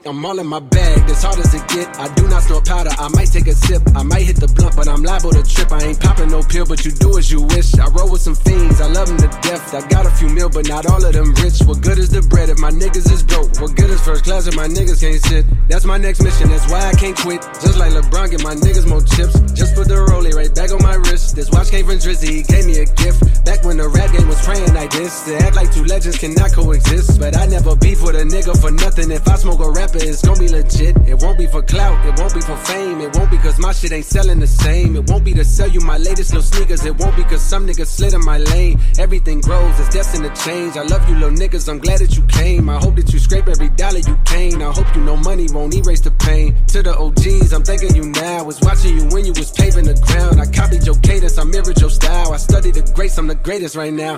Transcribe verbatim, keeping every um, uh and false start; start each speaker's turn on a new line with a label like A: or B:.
A: I'm all in my bag, as hard as it get. I do not snort powder, I might take a sip. I might hit the blunt, but I'm liable to trip. I ain't popping no pill, but you do as you wish. I roll with some fiends, I love them to death. I got a few mil, but not all of them rich. What good is the bread if my niggas is broke? What good is first class if my niggas can't sit? That's my next mission, that's why I can't quit. Just like LeBron, get my niggas more chips. Just put the rollie right back on my wrist. This watch came from Drizzy, he gave me a gift. Back when the rap game was praying like this. To act like two legends cannot coexist. But I never beef with a nigga for nothing. If I smoke a rapper, it's gon' be legit. It won't be for clout, it won't be for fame. It won't be cause my shit ain't selling the same. It won't be to sell you my latest little sneakers. It won't be cause some niggas slid in my lane. Everything grows, it's destined to change. I love you little niggas, I'm glad that you came. I hope that you scrape every dollar you came. I hope you know money won't erase the pain. To the O Gs, I'm thanking you now. Was watching you when you was paving the ground. I copied your cadence, I mirrored your style. I studied the greats, I'm the greatest right now.